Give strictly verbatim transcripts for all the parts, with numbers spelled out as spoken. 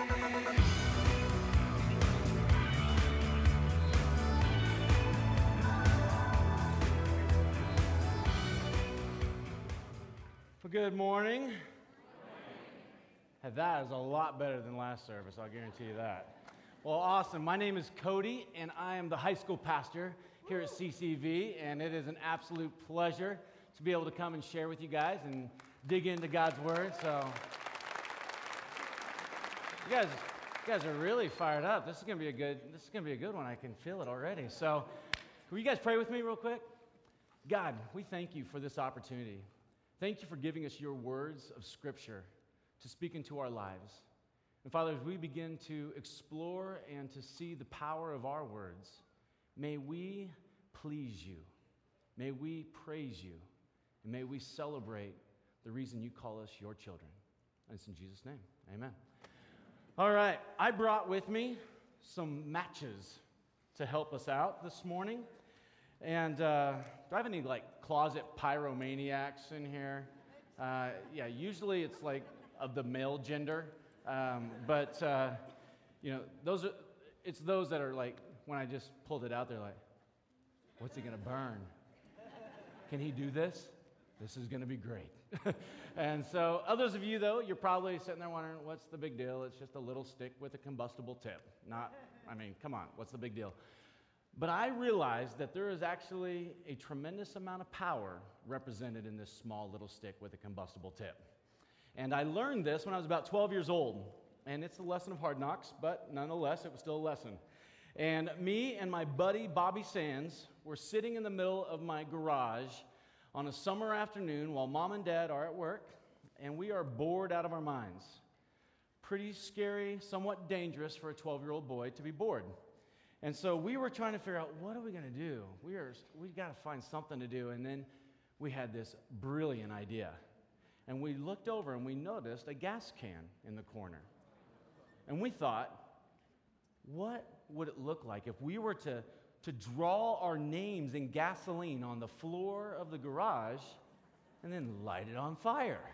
Well, good morning. Hey, that is a lot better than last service, I'll guarantee you that. Well, awesome. My name is Cody, and I am the high school pastor here at C C V, and it is an absolute pleasure to be able to come and share with you guys and dig into God's Word. So, you guys, you guys are really fired up. This is going to be a good. This is going to be a good one. I can feel it already. So, will you guys pray with me real quick? God, we thank you for this opportunity. Thank you for giving us your words of Scripture to speak into our lives. And Father, as we begin to explore and to see the power of our words, may we please you, may we praise you, and may we celebrate the reason you call us your children. And it's in Jesus' name, amen. All right, I brought with me some matches to help us out this morning. And uh, do I have any, like, closet pyromaniacs in here? Uh, yeah, usually it's, like, of the male gender. Um, but, uh, you know, those are, it's those that are, like, when I just pulled it out, they're like, what's he going to burn? Can he do this? This is going to be great. And so others of you, though, you're probably sitting there wondering, what's the big deal? It's just a little stick with a combustible tip. Not, I mean, come on, what's the big deal? But I realized that there is actually a tremendous amount of power represented in this small little stick with a combustible tip. And I learned this when I was about twelve years old. And it's a lesson of hard knocks, but nonetheless, it was still a lesson. And me and my buddy Bobby Sands were sitting in the middle of my garage on a summer afternoon while mom and dad are at work, and we are bored out of our minds. Pretty scary, somewhat dangerous for a twelve-year-old boy to be bored. And so we were trying to figure out, what are we going to do? We are, we got to find something to do. And then we had this brilliant idea. And we looked over and we noticed a gas can in the corner. And we thought, what would it look like if we were to, to draw our names in gasoline on the floor of the garage and then light it on fire?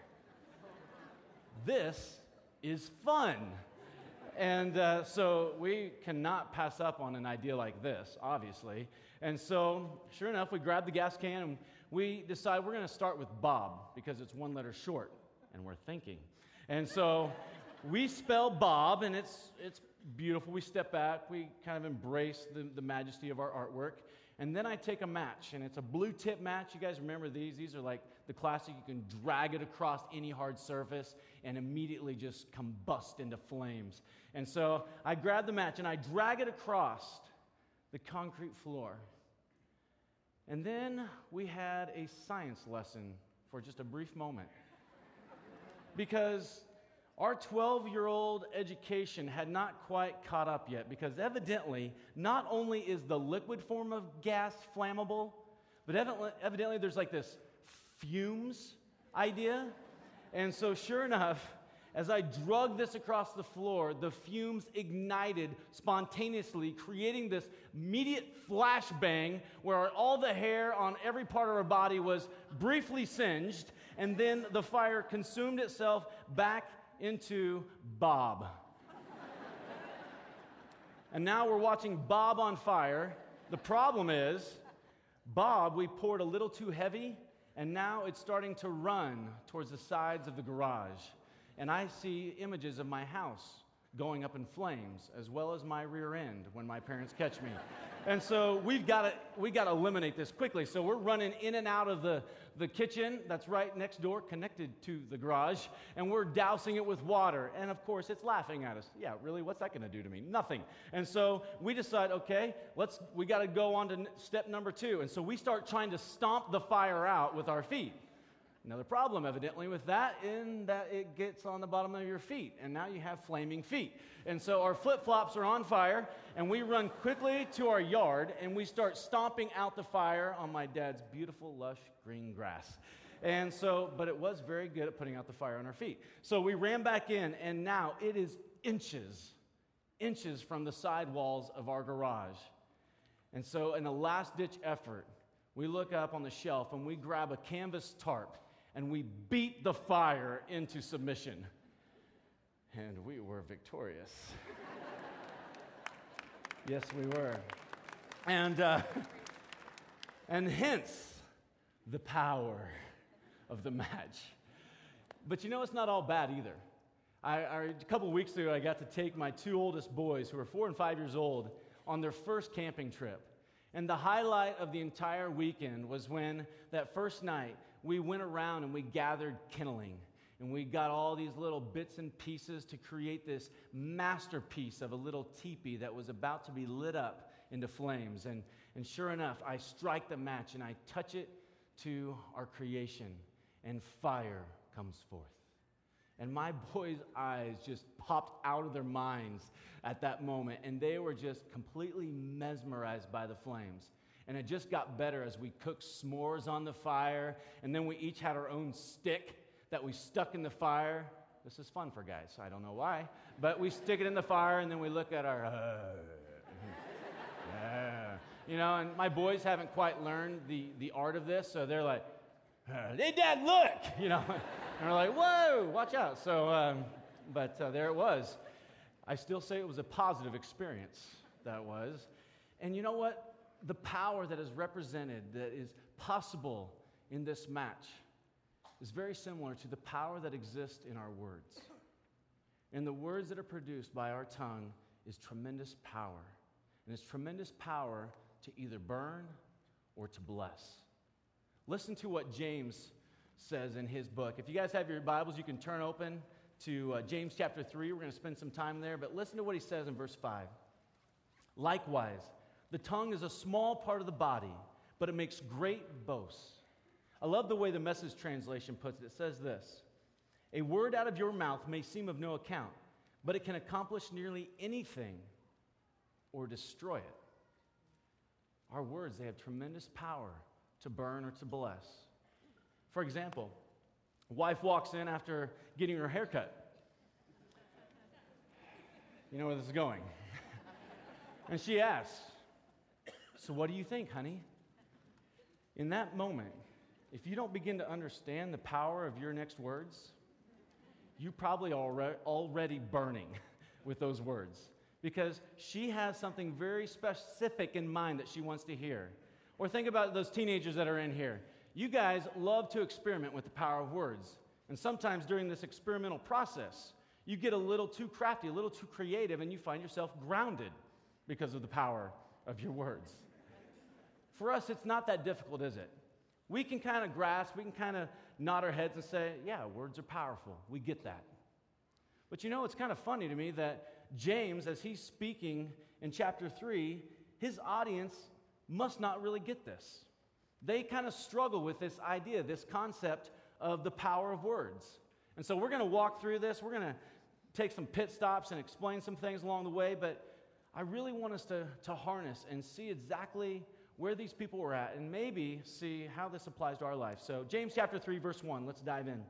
This is fun. And uh, so we cannot pass up on an idea like this, obviously. And so, sure enough, we grabbed the gas can and we decide we're going to start with Bob because it's one letter short, and we're thinking. And so we spell Bob, and it's it's beautiful. We step back. We kind of embrace the, the majesty of our artwork. And then I take a match, and it's a blue tip match. You guys remember these? These are like the classic. You can drag it across any hard surface and immediately just combust into flames. And so I grab the match, and I drag it across the concrete floor. And then we had a science lesson for just a brief moment. Because our twelve-year-old education had not quite caught up yet, because evidently, not only is the liquid form of gas flammable, but evidently, evidently there's like this fumes idea. And so sure enough, as I drug this across the floor, the fumes ignited spontaneously, creating this immediate flashbang where all the hair on every part of our body was briefly singed, and then the fire consumed itself back into Bob. And now we're watching Bob on fire. The problem is, Bob, we poured a little too heavy, and now it's starting to run towards the sides of the garage. And I see images of my house going up in flames, as well as my rear end when my parents catch me. And so we've got to we got to eliminate this quickly. So we're running in and out of the, the kitchen that's right next door, connected to the garage, and we're dousing it with water. And of course, it's laughing at us. Yeah, really, what's that going to do to me? Nothing. And so we decide, okay, let's we got to go on to step number two. And so we start trying to stomp the fire out with our feet. Another problem, evidently, with that, in that it gets on the bottom of your feet, and now you have flaming feet. And so our flip-flops are on fire, and we run quickly to our yard, and we start stomping out the fire on my dad's beautiful, lush green grass. And so, but it was very good at putting out the fire on our feet. So we ran back in, and now it is inches, inches from the side walls of our garage. And so in a last-ditch effort, we look up on the shelf, and we grab a canvas tarp, and we beat the fire into submission. and we were victorious. Yes, we were. And, uh, and hence, the power of the match. But you know, it's not all bad either. I, I, a couple of weeks ago, I got to take my two oldest boys, who are four and five years old, on their first camping trip. And the highlight of the entire weekend was when, that first night, we went around and we gathered kindling. And we got all these little bits and pieces to create this masterpiece of a little teepee that was about to be lit up into flames. And, and sure enough, I strike the match and I touch it to our creation, and fire comes forth. And my boys' eyes just popped out of their minds at that moment, and they were just completely mesmerized by the flames. And it just got better as we cooked s'mores on the fire, and then we each had our own stick that we stuck in the fire. This is fun for guys, I don't know why, but we stick it in the fire, and then we look at our, uh, yeah. You know, and my boys haven't quite learned the, the art of this, so they're like, uh, hey, Dad, look, you know. And we're like, whoa, watch out. So, um, but uh, there it was. I still say it was a positive experience, that was. And you know what? The power that is represented, that is possible in this match, is very similar to the power that exists in our words. And the words that are produced by our tongue is tremendous power. And it's tremendous power to either burn or to bless. Listen to what James says in his book. If you guys have your Bibles, you can turn open to uh, James chapter three. We're going to spend some time there, but listen to what he says in verse five. Likewise, the tongue is a small part of the body, but it makes great boasts. I love the way the Message translation puts it. It says this: a word out of your mouth may seem of no account, but it can accomplish nearly anything or destroy it. Our words, they have tremendous power to burn or to bless. For example, a wife walks in after getting her hair cut. You know where this is going. And she asks, so what do you think, honey? In that moment, if you don't begin to understand the power of your next words, you're probably already, already burning with those words, because she has something very specific in mind that she wants to hear. Or think about those teenagers that are in here. You guys love to experiment with the power of words. And sometimes during this experimental process, you get a little too crafty, a little too creative, and you find yourself grounded because of the power of your words. For us, it's not that difficult, is it? We can kind of grasp, we can kind of nod our heads and say, yeah, words are powerful. We get that. But you know, it's kind of funny to me that James, as he's speaking in chapter three, his audience must not really get this. They kind of struggle with this idea, this concept of the power of words. And so we're going to walk through this. We're going to take some pit stops and explain some things along the way, but I really want us to, to harness and see exactly where these people were at and maybe see how this applies to our life. So James chapter three, verse one, let's dive in.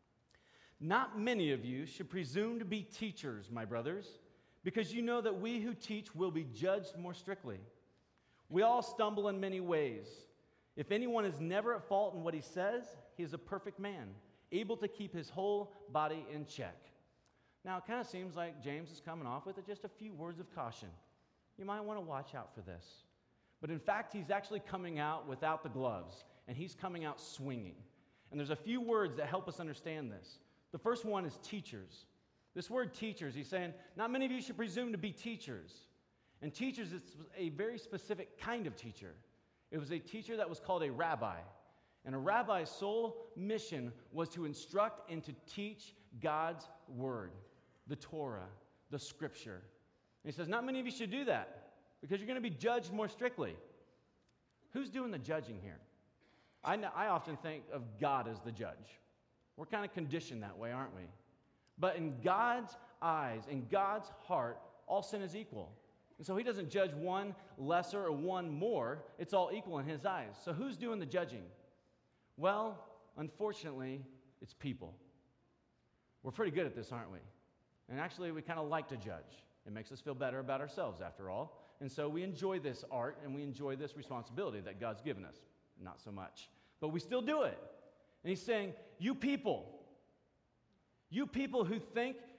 Not many of you should presume to be teachers, my brothers, because you know that we who teach will be judged more strictly. We all stumble in many ways. If anyone is never at fault in what he says, he is a perfect man, able to keep his whole body in check. Now, it kind of seems like James is coming off with just a few words of caution. You might want to watch out for this. But in fact, he's actually coming out without the gloves, and he's coming out swinging. And there's a few words that help us understand this. The first one is teachers. This word teachers, he's saying, not many of you should presume to be teachers. And teachers is a very specific kind of teacher. It was a teacher that was called a rabbi. And a rabbi's sole mission was to instruct and to teach God's word, the Torah, the scripture. And he says, not many of you should do that because you're going to be judged more strictly. Who's doing the judging here? I, know, I often think of God as the judge. We're kind of conditioned that way, aren't we? But in God's eyes, in God's heart, all sin is equal. And so he doesn't judge one lesser or one more. It's all equal in his eyes. So who's doing the judging? Well, unfortunately, it's people. We're pretty good at this, aren't we? And actually, we kind of like to judge. It makes us feel better about ourselves, after all. And so we enjoy this art and we enjoy this responsibility that God's given us. Not so much. But we still do it. And he's saying, you people, you people who think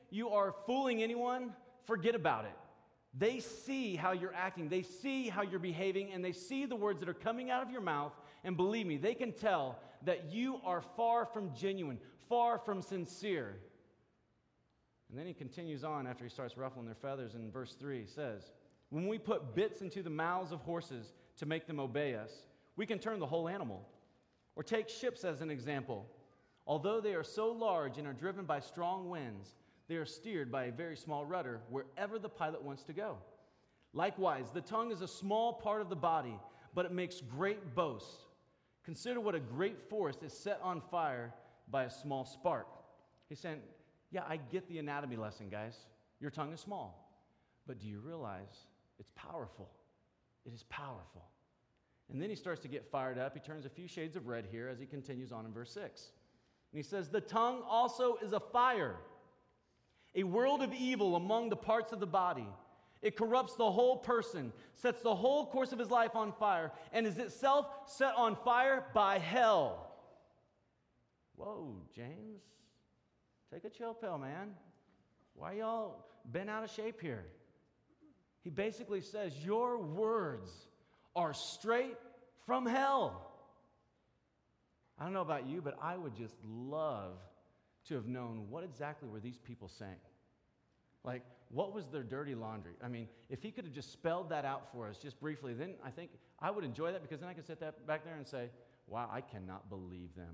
you are fooling anyone, forget about it. They see how you're acting, they see how you're behaving, and they see the words that are coming out of your mouth, and believe me, they can tell that you are far from genuine, far from sincere. And then he continues on after he starts ruffling their feathers in verse three. He says, when we put bits into the mouths of horses to make them obey us, we can turn the whole animal. Or take ships as an example. Although they are so large and are driven by strong winds, they are steered by a very small rudder wherever the pilot wants to go. Likewise, the tongue is a small part of the body, but it makes great boast. Consider what a great forest is set on fire by a small spark. He's saying, yeah, I get the anatomy lesson, guys. Your tongue is small. But do you realize it's powerful? It is powerful. And then he starts to get fired up. He turns a few shades of red here as he continues on in verse six. And he says, the tongue also is a fire, a world of evil among the parts of the body. It corrupts the whole person, sets the whole course of his life on fire, and is itself set on fire by hell. Whoa, James, take a chill pill, man. Why y'all been out of shape here? He basically says, your words are straight from hell. I don't know about you, but I would just love to have known what exactly were these people saying. Like, what was their dirty laundry? I mean, if he could have just spelled that out for us just briefly, then I think I would enjoy that, because then I could sit that back there and say, wow, I cannot believe them.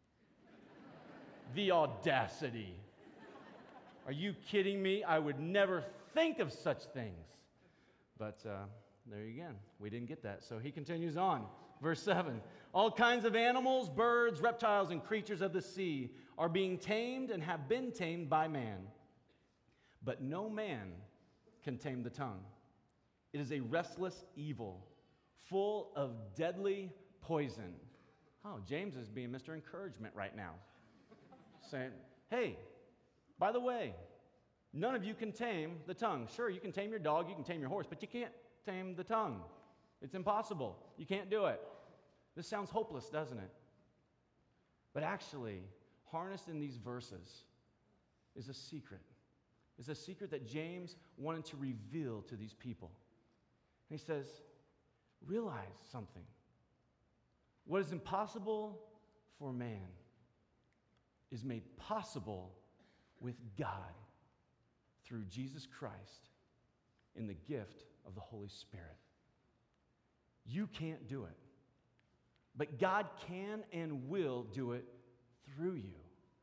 The audacity. Are you kidding me? I would never think of such things. But uh, there you go. We didn't get that. So he continues on. Verse seven. All kinds of animals, birds, reptiles, and creatures of the sea are being tamed and have been tamed by man. But no man can tame the tongue. It is a restless evil, full of deadly poison. Oh, James is being Mister Encouragement right now. Saying, hey, by the way, none of you can tame the tongue. Sure, you can tame your dog, you can tame your horse, but you can't tame the tongue. It's impossible. You can't do it. This sounds hopeless, doesn't it? But actually, harnessed in these verses is a secret. It's a secret that James wanted to reveal to these people. And he says, realize something. What is impossible for man is made possible with God through Jesus Christ in the gift of the Holy Spirit. You can't do it, but God can and will do it through you.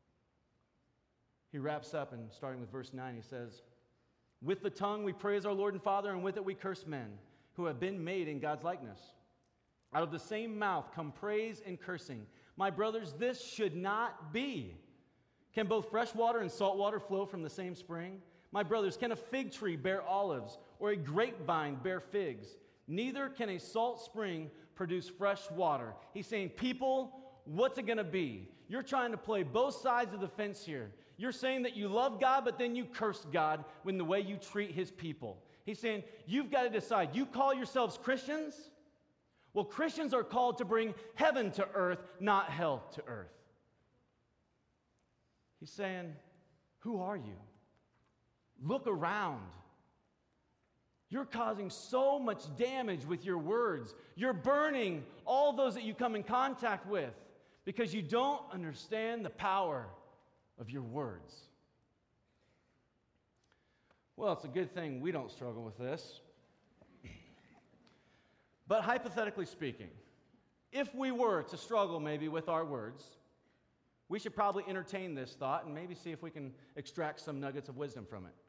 He wraps up, and starting with verse nine, he says, with the tongue we praise our Lord and Father, and with it we curse men who have been made in God's likeness. Out of the same mouth come praise and cursing. My brothers, this should not be. Can both fresh water and salt water flow from the same spring? My brothers, can a fig tree bear olives, or a grapevine bear figs? Neither can a salt spring produce fresh water. He's saying, people, what's it going to be? You're trying to play both sides of the fence here. You're saying that you love God, but then you curse God in the way you treat his people. He's saying, you've got to decide. You call yourselves Christians? Well, Christians are called to bring heaven to earth, not hell to earth. He's saying, who are you? Look around. You're causing so much damage with your words. You're burning all those that you come in contact with because you don't understand the power of your words. Well, it's a good thing we don't struggle with this. But hypothetically speaking, if we were to struggle maybe with our words, we should probably entertain this thought and maybe see if we can extract some nuggets of wisdom from it.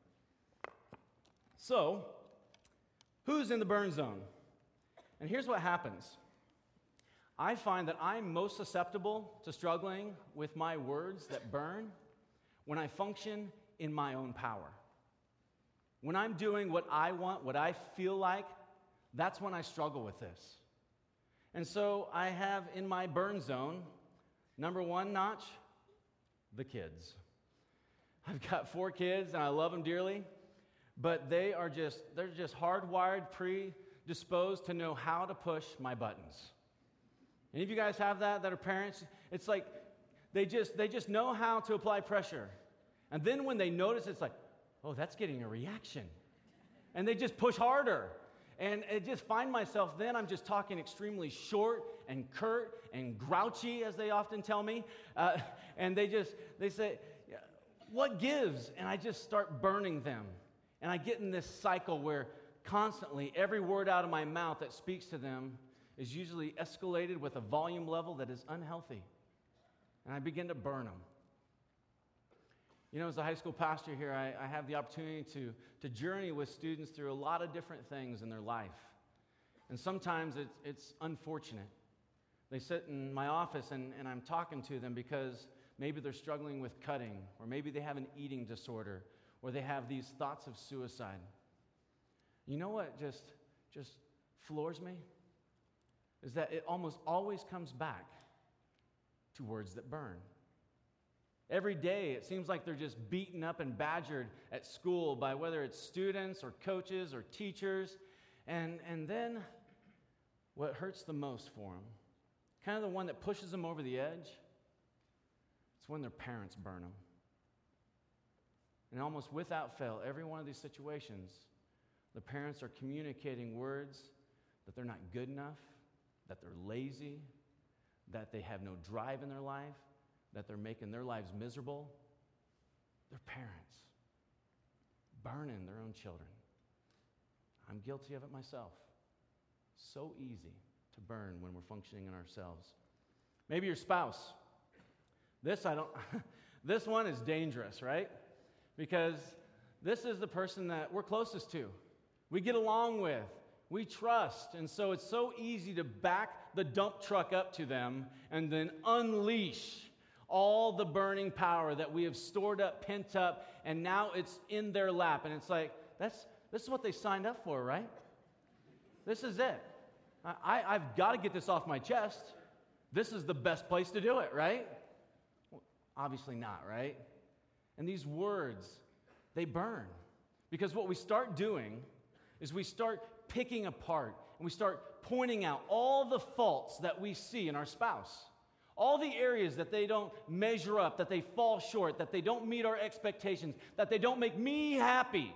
So, who's in the burn zone? And here's what happens. I find that I'm most susceptible to struggling with my words that burn when I function in my own power. When I'm doing what I want, what I feel like, that's when I struggle with this. And so I have in my burn zone, number one notch, the kids. I've got four kids and I love them dearly, but they are just, they're just hardwired, predisposed to know how to push my buttons. Any of you guys have that, that are parents? It's like they just, they just know how to apply pressure. And then when they notice, it's like, oh, that's getting a reaction. And they just push harder. And I just find myself then, I'm just talking extremely short and curt and grouchy, as they often tell me. Uh, and they just, they say, what gives? And I just start burning them. And I get in this cycle where constantly every word out of my mouth that speaks to them is usually escalated with a volume level that is unhealthy. And I begin to burn them. You know, as a high school pastor here, I, I have the opportunity to, to journey with students through a lot of different things in their life. And sometimes it's, it's unfortunate. They sit in my office and, and I'm talking to them because maybe they're struggling with cutting, or maybe they have an eating disorder, or they have these thoughts of suicide. You know what just, just floors me? Is that it almost always comes back to words that burn. Every day, it seems like they're just beaten up and badgered at school by whether it's students or coaches or teachers. And, and then what hurts the most for them, kind of the one that pushes them over the edge, it's when their parents burn them. And almost without fail, every one of these situations, the parents are communicating words that they're not good enough, that they're lazy, that they have no drive in their life, that they're making their lives miserable. They're parents burning their own children. I'm guilty of it myself. So easy to burn when we're functioning in ourselves. Maybe your spouse. This I don't this one is dangerous, right? Because this is the person that we're closest to. We get along with. We trust. And so it's so easy to back the dump truck up to them and then unleash all the burning power that we have stored up, pent up, and now it's in their lap. And it's like, that's this is what they signed up for, right? This is it. I, I've got to get this off my chest. This is the best place to do it, right? Well, obviously not, right? And these words, they burn. Because what we start doing is we start picking apart and we start pointing out all the faults that we see in our spouse. All the areas that they don't measure up, that they fall short, that they don't meet our expectations, that they don't make me happy.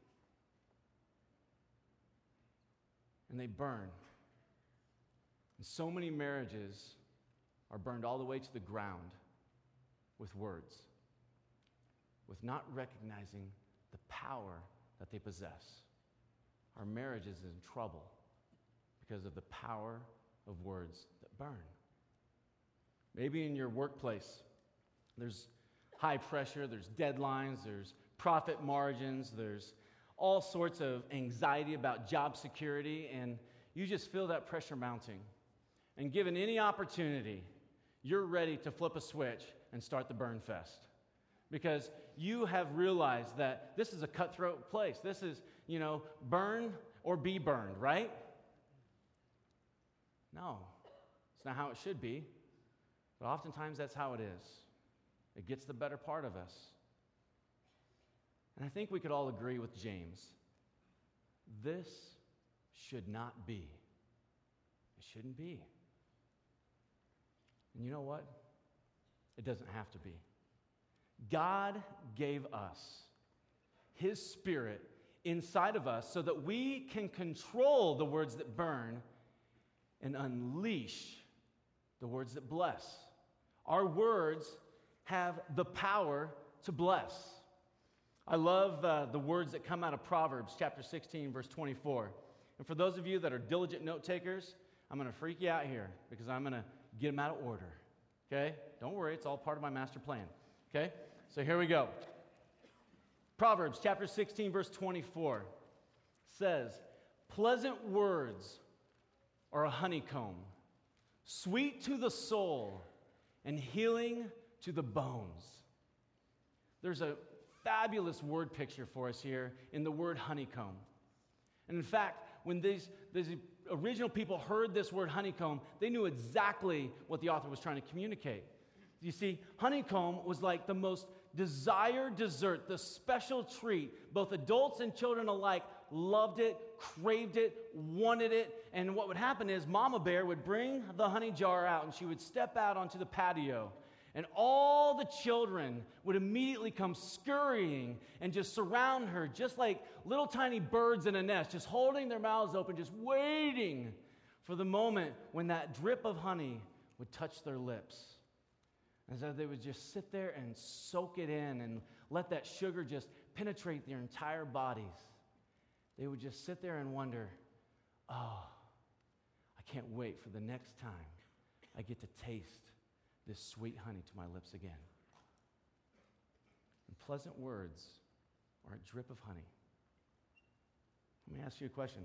And they burn. And so many marriages are burned all the way to the ground with words, with not recognizing the power that they possess. Our marriage is in trouble because of the power of words that burn. Maybe in your workplace, there's high pressure, there's deadlines, there's profit margins, there's all sorts of anxiety about job security, and you just feel that pressure mounting. And given any opportunity, you're ready to flip a switch and start the burn fest. Because you have realized that this is a cutthroat place. This is, you know, burn or be burned, right? No, it's not how it should be. But oftentimes that's how it is. It gets the better part of us. And I think we could all agree with James. This should not be. It shouldn't be. And you know what? It doesn't have to be. God gave us His Spirit inside of us so that we can control the words that burn and unleash the words that bless. Our words have the power to bless. I love uh, the words that come out of Proverbs chapter sixteen, verse twenty-four. And for those of you that are diligent note takers, I'm going to freak you out here because I'm going to get them out of order. Okay? Don't worry, it's all part of my master plan. Okay? So here we go. Proverbs chapter sixteen, verse twenty-four says, "Pleasant words are a honeycomb, sweet to the soul and healing to the bones." There's a fabulous word picture for us here in the word honeycomb. And in fact, when these, these original people heard this word honeycomb, they knew exactly what the author was trying to communicate. You see, honeycomb was like the most desired dessert, the special treat. Both adults and children alike loved it, craved it, wanted it. And what would happen is Mama Bear would bring the honey jar out and she would step out onto the patio. And all the children would immediately come scurrying and just surround her, just like little tiny birds in a nest, just holding their mouths open, just waiting for the moment when that drip of honey would touch their lips. And so they would just sit there and soak it in and let that sugar just penetrate their entire bodies. They would just sit there and wonder, oh, I can't wait for the next time I get to taste this sweet honey to my lips again. And pleasant words are a drip of honey. Let me ask you a question.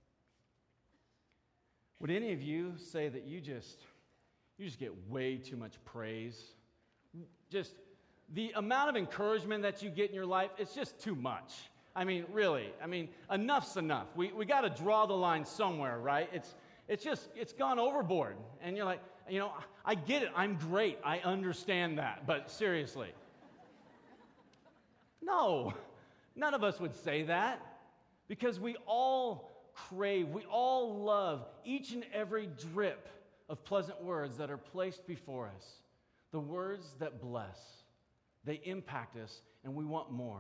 Would any of you say that you just you just get way too much praise? Just the amount of encouragement that you get in your life, it's just too much. I mean, really. I mean, enough's enough. We we got to draw the line somewhere, right? It's it's just it's gone overboard. And you're like, you know, I get it. I'm great. I understand that. But seriously. No. None of us would say that because we all crave, we all love each and every drip of pleasant words that are placed before us. The words that bless. They impact us and we want more.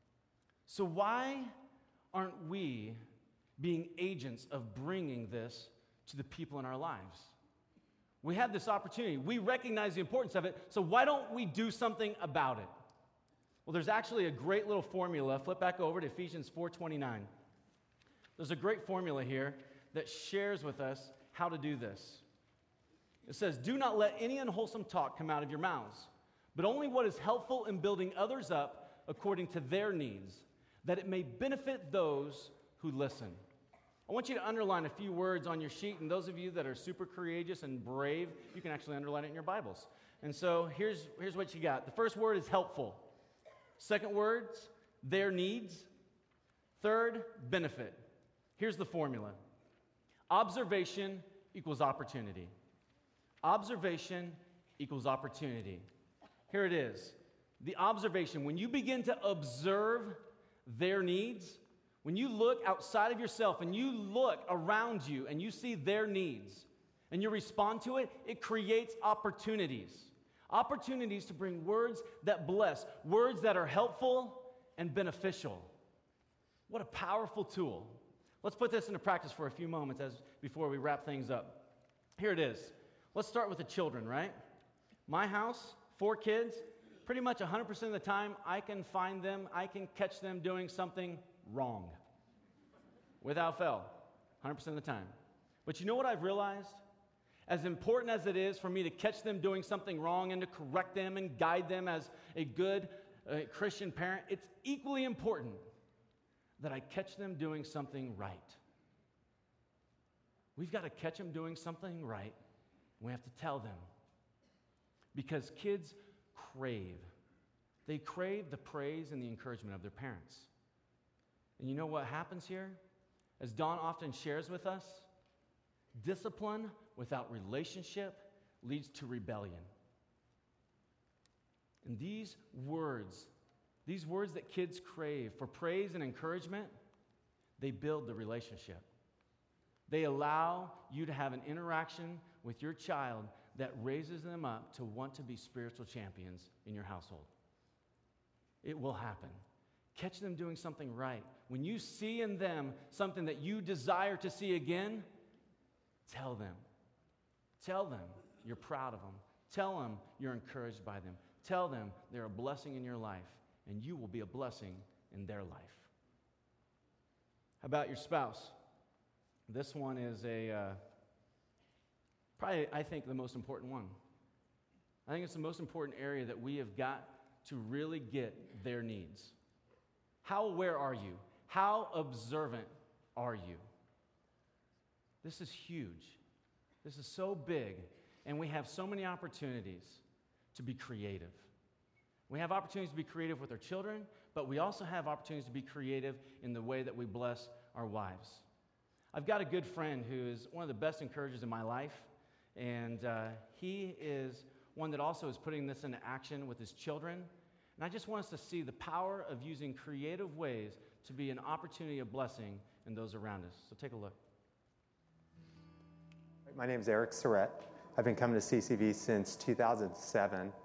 So why aren't we being agents of bringing this to the people in our lives? We have this opportunity. We recognize the importance of it, so why don't we do something about it? Well, there's actually a great little formula. Flip back over to Ephesians four twenty-nine. There's a great formula here that shares with us how to do this. It says, "Do not let any unwholesome talk come out of your mouths, but only what is helpful in building others up according to their needs, that it may benefit those who listen." I want you to underline a few words on your sheet, and those of you that are super courageous and brave, you can actually underline it in your Bibles. And so here's, here's what you got. The first word is helpful. Second words, their needs. Third, benefit. Here's the formula. Observation equals opportunity. Observation equals opportunity. Here it is. The observation, when you begin to observe their needs, when you look outside of yourself and you look around you and you see their needs and you respond to it, it creates opportunities. Opportunities to bring words that bless, words that are helpful and beneficial. What a powerful tool. Let's put this into practice for a few moments as before we wrap things up. Here it is. Let's start with the children, right? My house, four kids, pretty much one hundred percent of the time I can find them, I can catch them doing something wrong. Without fail, one hundred percent of the time. But you know what I've realized? As important as it is for me to catch them doing something wrong and to correct them and guide them as a good uh, Christian parent, it's equally important that I catch them doing something right. We've got to catch them doing something right, and we have to tell them. Because kids crave. They crave the praise and the encouragement of their parents. And you know what happens here? As Dawn often shares with us, discipline without relationship leads to rebellion. And these words, these words that kids crave for praise and encouragement, they build the relationship. They allow you to have an interaction with your child that raises them up to want to be spiritual champions in your household. It will happen. Catch them doing something right. When you see in them something that you desire to see again, tell them. Tell them you're proud of them. Tell them you're encouraged by them. Tell them they're a blessing in your life, and you will be a blessing in their life. How about your spouse? This one is a, uh, probably, I think, the most important one. I think it's the most important area that we have got to really get their needs. How aware are you? How observant are you? This is huge. This is so big, and we have so many opportunities to be creative. We have opportunities to be creative with our children, but we also have opportunities to be creative in the way that we bless our wives. I've got a good friend who is one of the best encouragers in my life, and uh, he is one that also is putting this into action with his children. And I just want us to see the power of using creative ways to be an opportunity of blessing in those around us. So take a look. My name is Eric Surrett. I've been coming to C C V since two thousand seven.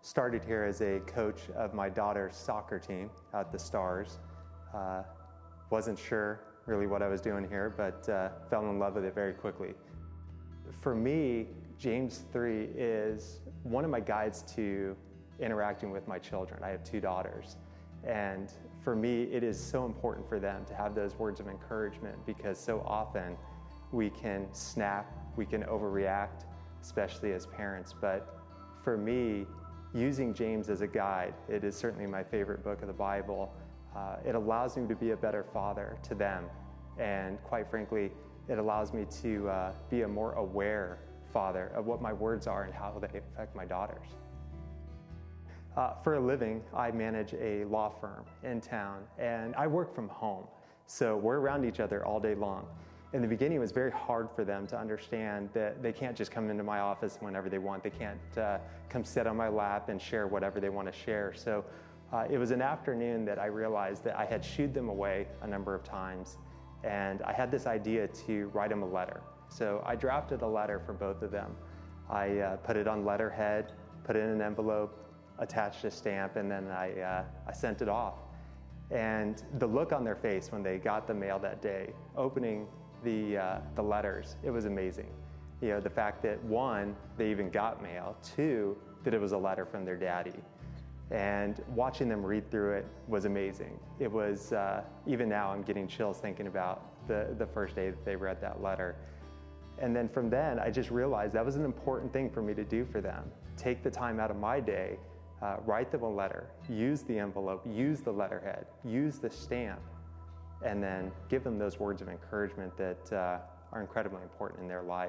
started here as a coach of my daughter's soccer team at the Stars. Uh, wasn't sure really what I was doing here, but uh, fell in love with it very quickly. For me, James three is one of my guides to interacting with my children. I have two daughters, and for me, it is so important for them to have those words of encouragement, because so often we can snap, we can overreact, especially as parents. But for me, using James as a guide, it is certainly my favorite book of the Bible. Uh, it allows me to be a better father to them, and quite frankly, it allows me to uh, be a more aware father of what my words are and how they affect my daughters. Uh, for a living, I manage a law firm in town, and I work from home, so we're around each other all day long. In the beginning, it was very hard for them to understand that they can't just come into my office whenever they want. They can't uh, come sit on my lap and share whatever they want to share. So uh, it was an afternoon that I realized that I had shooed them away a number of times, and I had this idea to write them a letter. So I drafted a letter for both of them. I uh, put it on letterhead, put it in an envelope, attached a stamp, and then I, uh, I sent it off. And the look on their face when they got the mail that day, opening the, uh, the letters, it was amazing. You know, the fact that one, they even got mail, two, that it was a letter from their daddy. And watching them read through it was amazing. It was, uh, even now I'm getting chills thinking about the, the first day that they read that letter. And then from then, I just realized that was an important thing for me to do for them. Take the time out of my day, uh, write them a letter, use the envelope, use the letterhead, use the stamp, and then give them those words of encouragement that uh, are incredibly important in their life.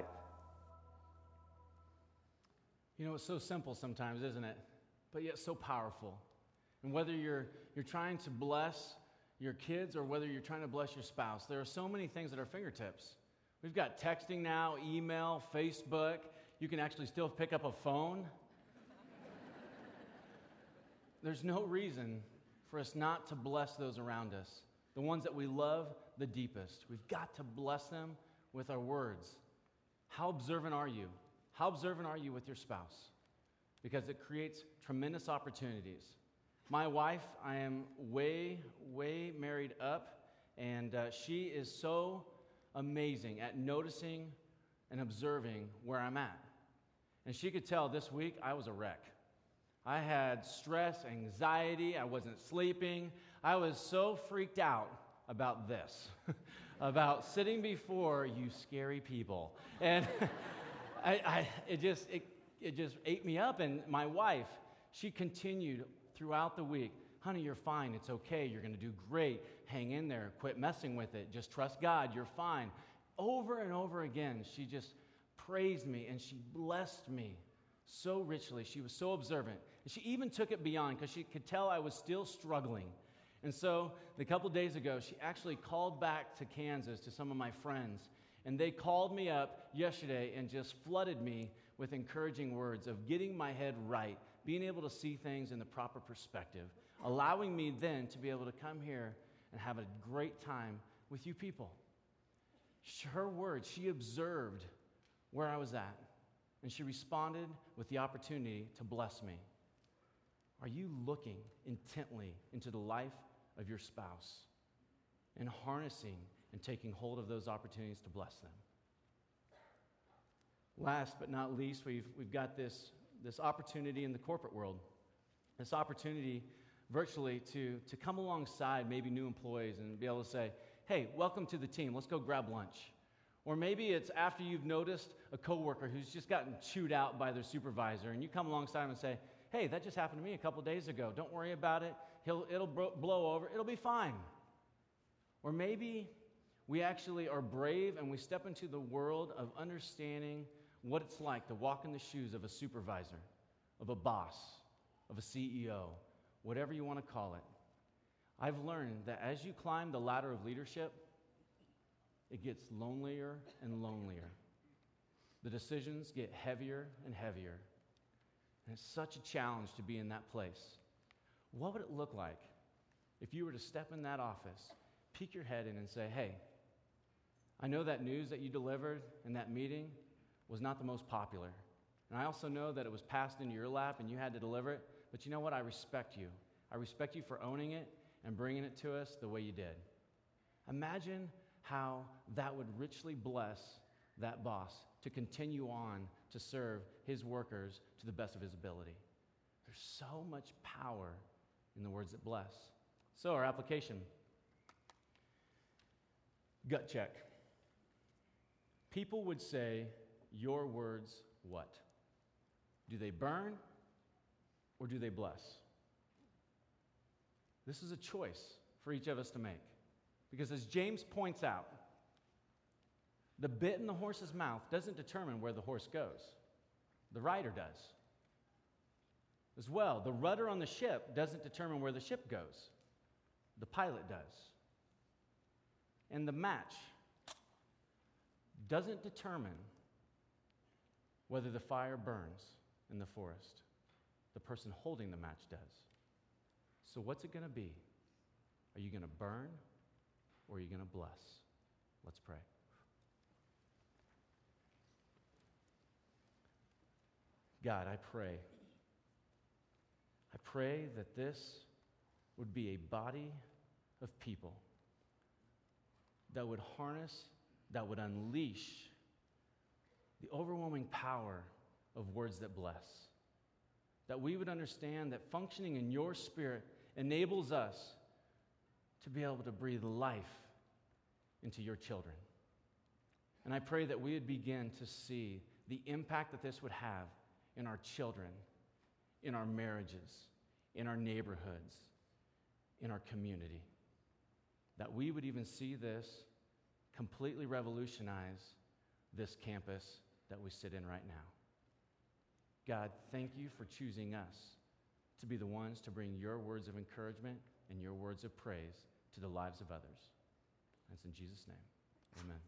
You know, it's so simple sometimes, isn't it? But yet so powerful. And whether you're, you're trying to bless your kids or whether you're trying to bless your spouse, there are so many things at our fingertips. We've got texting now, email, Facebook. You can actually still pick up a phone. There's no reason for us not to bless those around us, the ones that we love the deepest. We've got to bless them with our words. How observant are you? How observant are you with your spouse? Because it creates tremendous opportunities. My wife, I am way, way married up, and uh, she is so amazing at noticing and observing where I'm at. And she could tell this week I was a wreck. I had stress, anxiety, I wasn't sleeping. I was so freaked out about this, about sitting before you scary people. And I, I, it just, it, it just ate me up. And my wife, she continued throughout the week, honey, you're fine, it's okay, you're gonna do great, hang in there, quit messing with it, just trust God, you're fine. Over and over again, she just praised me and she blessed me so richly. She was so observant. And she even took it beyond because she could tell I was still struggling. And so a couple days ago, she actually called back to Kansas to some of my friends, and they called me up yesterday and just flooded me with encouraging words of getting my head right, being able to see things in the proper perspective, allowing me then to be able to come here and have a great time with you people. Her words, she observed where I was at, and she responded with the opportunity to bless me. Are you looking intently into the life of your spouse and harnessing and taking hold of those opportunities to bless them? Last but not least, we've, we've got this, this opportunity in the corporate world, this opportunity virtually to, to come alongside maybe new employees and be able to say, hey, welcome to the team, let's go grab lunch. Or maybe it's after you've noticed a coworker who's just gotten chewed out by their supervisor, and you come alongside them and say, hey, that just happened to me a couple days ago. Don't worry about it. He'll, it'll bro- blow over. It'll be fine. Or maybe we actually are brave and we step into the world of understanding what it's like to walk in the shoes of a supervisor, of a boss, of a C E O, whatever you want to call it. I've learned that as you climb the ladder of leadership, it gets lonelier and lonelier. The decisions get heavier and heavier. And it's such a challenge to be in that place. What would it look like if you were to step in that office, peek your head in and say, hey, I know that news that you delivered in that meeting was not the most popular. And I also know that it was passed into your lap and you had to deliver it. But you know what? I respect you. I respect you for owning it and bringing it to us the way you did. Imagine how that would richly bless that boss to continue on to serve his workers to the best of his ability. There's so much power in the words that bless. So, our application. Gut check. People would say, your words what? Do they burn or do they bless? This is a choice for each of us to make. Because as James points out, the bit in the horse's mouth doesn't determine where the horse goes. The rider does. As well, the rudder on the ship doesn't determine where the ship goes. The pilot does. And the match doesn't determine whether the fire burns in the forest. The person holding the match does. So what's it going to be? Are you going to burn or are you going to bless? Let's pray. God, I pray. I pray that this would be a body of people that would harness, that would unleash the overwhelming power of words that bless. That we would understand that functioning in your Spirit enables us to be able to breathe life into your children. And I pray that we would begin to see the impact that this would have in our children, in our marriages, in our neighborhoods, in our community. That we would even see this completely revolutionize this campus that we sit in right now. God, thank you for choosing us to be the ones to bring your words of encouragement and your words of praise to the lives of others. That's in Jesus' name. Amen.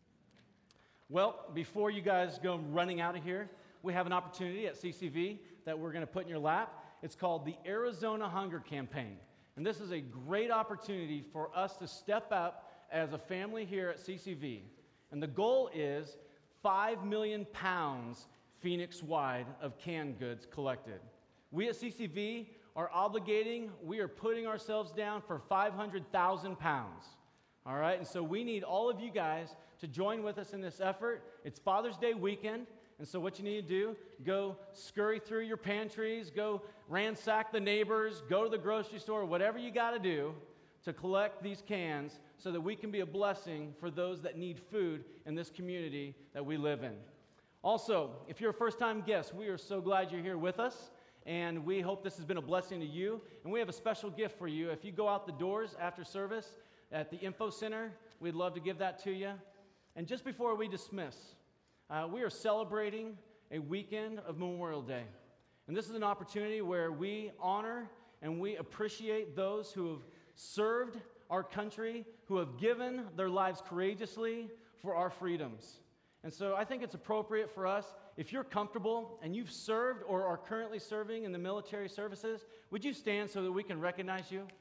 Well, before you guys go running out of here, we have an opportunity at C C V that we're going to put in your lap. It's called the Arizona Hunger Campaign. And this is a great opportunity for us to step up as a family here at C C V. And the goal is five million pounds Phoenix-wide of canned goods collected. We at C C V are obligating, we are putting ourselves down for five hundred thousand pounds. All right, and so we need all of you guys to join with us in this effort. It's Father's Day weekend, and so what you need to do, go scurry through your pantries, go ransack the neighbors, go to the grocery store, whatever you got to do to collect these cans so that we can be a blessing for those that need food in this community that we live in. Also, if you're a first-time guest, we are so glad you're here with us, and we hope this has been a blessing to you. And we have a special gift for you. If you go out the doors after service at the Info Center, we'd love to give that to you. And just before we dismiss, uh, we are celebrating a weekend of Memorial Day. And this is an opportunity where we honor and we appreciate those who have served our country, who have given their lives courageously for our freedoms. And so I think it's appropriate for us, if you're comfortable and you've served or are currently serving in the military services, would you stand so that we can recognize you?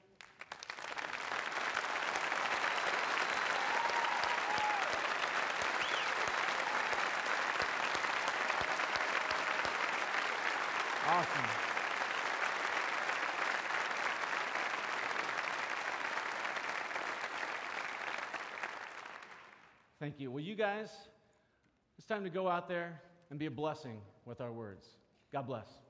Awesome. Thank you. Well, you guys, it's time to go out there and be a blessing with our words. God bless.